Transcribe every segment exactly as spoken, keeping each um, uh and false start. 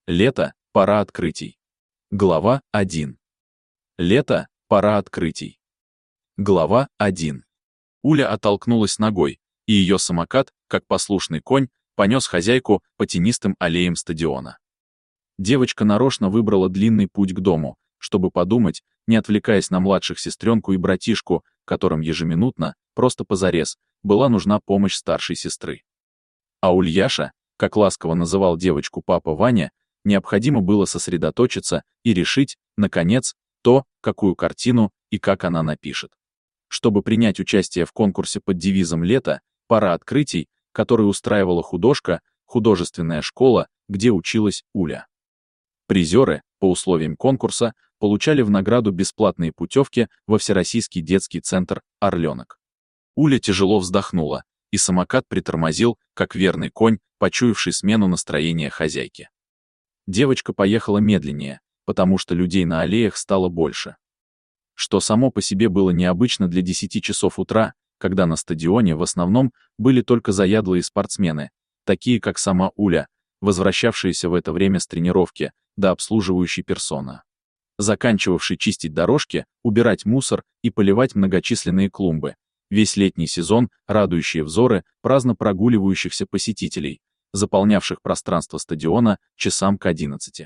Лето, пора открытий. Глава один. Лето, пора открытий. Глава один. Уля оттолкнулась ногой, и ее самокат, как послушный конь, понес хозяйку по тенистым аллеям стадиона. Девочка нарочно выбрала длинный путь к дому, чтобы подумать, не отвлекаясь на младших сестренку и братишку, которым ежеминутно, просто позарез, была нужна помощь старшей сестры. А Ульяша, как ласково называл девочку папа Ваня, необходимо было сосредоточиться и решить, наконец, то, какую картину и как она напишет. Чтобы принять участие в конкурсе под девизом «Лето, пора открытий», который устраивала художка, художественная школа, где училась Уля. Призеры, по условиям конкурса, получали в награду бесплатные путевки во Всероссийский детский центр «Орленок». Уля тяжело вздохнула, и самокат притормозил, как верный конь, почуявший смену настроения хозяйки. Девочка поехала медленнее, потому что людей на аллеях стало больше. Что само по себе было необычно для десяти часов утра, когда на стадионе в основном были только заядлые спортсмены, такие как сама Уля, возвращавшиеся в это время с тренировки, да обслуживающий персона, заканчивавший чистить дорожки, убирать мусор и поливать многочисленные клумбы, весь летний сезон радующие взоры праздно прогуливающихся посетителей, заполнявших пространство стадиона часам к одиннадцати.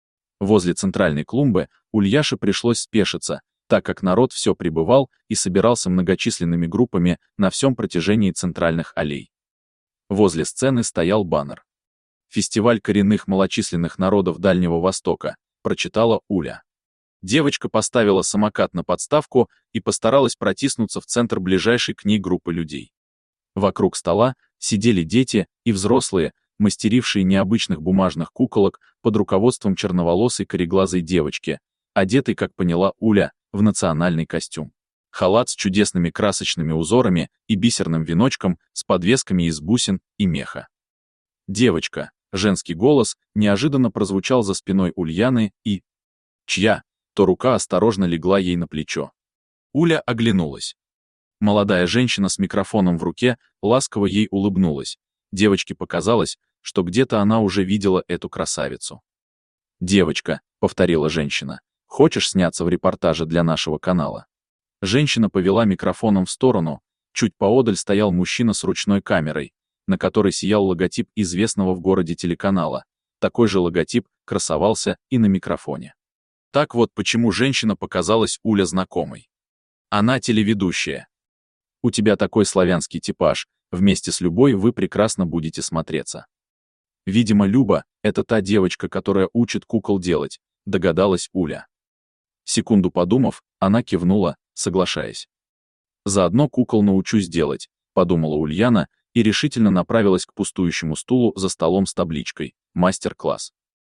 Возле центральной клумбы Ульяше пришлось спешиться, так как народ все прибывал и собирался многочисленными группами на всем протяжении центральных аллей. Возле сцены стоял баннер. «Фестиваль коренных малочисленных народов Дальнего Востока», прочитала Уля. Девочка поставила самокат на подставку и постаралась протиснуться в центр ближайшей к ней группы людей. Вокруг стола сидели дети и взрослые, мастерившие необычных бумажных куколок под руководством черноволосой кореглазой девочки, одетой, как поняла Уля, в национальный костюм. Халат с чудесными красочными узорами и бисерным веночком с подвесками из бусин и меха. «Девочка», женский голос неожиданно прозвучал за спиной Ульяны и... «Чья?» То рука осторожно легла ей на плечо. Уля оглянулась. Молодая женщина с микрофоном в руке ласково ей улыбнулась. Девочке показалось, что где-то она уже видела эту красавицу. «Девочка», — повторила женщина, — «хочешь сняться в репортаже для нашего канала?» Женщина повела микрофоном в сторону, чуть поодаль стоял мужчина с ручной камерой, на которой сиял логотип известного в городе телеканала. Такой же логотип красовался и на микрофоне. Так вот почему женщина показалась Уле знакомой. Она телеведущая. У тебя такой славянский типаж, вместе с Любой вы прекрасно будете смотреться. Видимо, Люба — это та девочка, которая учит кукол делать, догадалась Уля. Секунду подумав, она кивнула, соглашаясь. Заодно кукол научусь делать, подумала Ульяна и решительно направилась к пустующему стулу за столом с табличкой «Мастер-класс».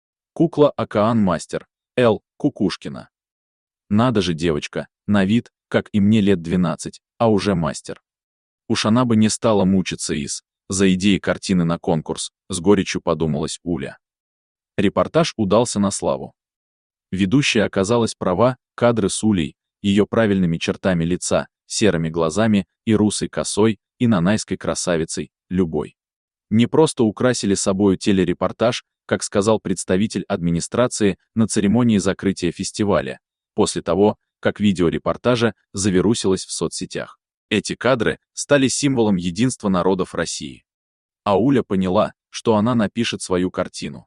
Кукла Океан Мастер, Л. Кукушкина. Надо же, девочка, на вид, как и мне лет двенадцать, а уже мастер. Уж она бы не стала мучиться из за идеи картины на конкурс, с горечью подумалась Уля. Репортаж удался на славу. Ведущая оказалась права, кадры с Улей, ее правильными чертами лица, серыми глазами и русой косой, и нанайской красавицей, Любой. Не просто украсили собою телерепортаж, как сказал представитель администрации на церемонии закрытия фестиваля, после того, как видеорепортажа завирусилось в соцсетях. Эти кадры стали символом единства народов России. А Уля поняла, что она напишет свою картину.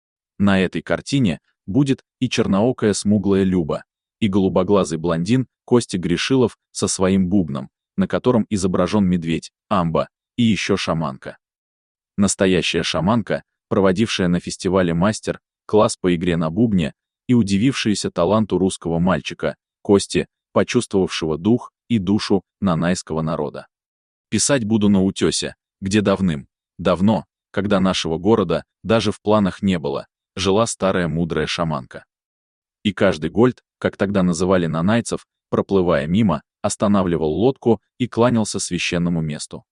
На этой картине будет и черноокая смуглая Люба, и голубоглазый блондин Костя Гришилов со своим бубном, на котором изображен медведь, амба, и еще шаманка. Настоящая шаманка, проводившая на фестивале «Мастер» класс по игре на бубне и удивившаяся таланту русского мальчика, Кости, почувствовавшего дух и душу нанайского народа. Писать буду на утесе, где давным-давно, когда нашего города даже в планах не было, жила старая мудрая шаманка. И каждый гольд, как тогда называли нанайцев, проплывая мимо, останавливал лодку и кланялся священному месту.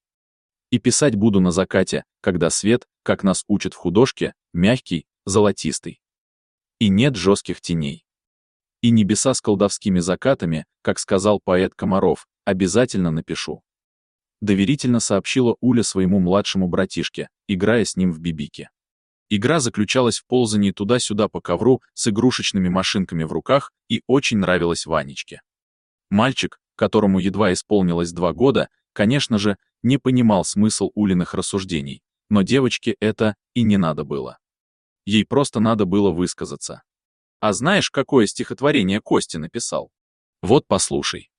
И писать буду на закате, когда свет, как нас учат в художке, мягкий, золотистый. И нет жестких теней. И небеса с колдовскими закатами, как сказал поэт Комаров, обязательно напишу. Доверительно сообщила Уля своему младшему братишке, играя с ним в бибики. Игра заключалась в ползании туда-сюда по ковру с игрушечными машинками в руках и очень нравилась Ванечке. Мальчик, которому едва исполнилось два года, конечно же, не понимал смысл Улиных рассуждений, но девочке это и не надо было. Ей просто надо было высказаться. А знаешь, какое стихотворение Костя написал? Вот послушай.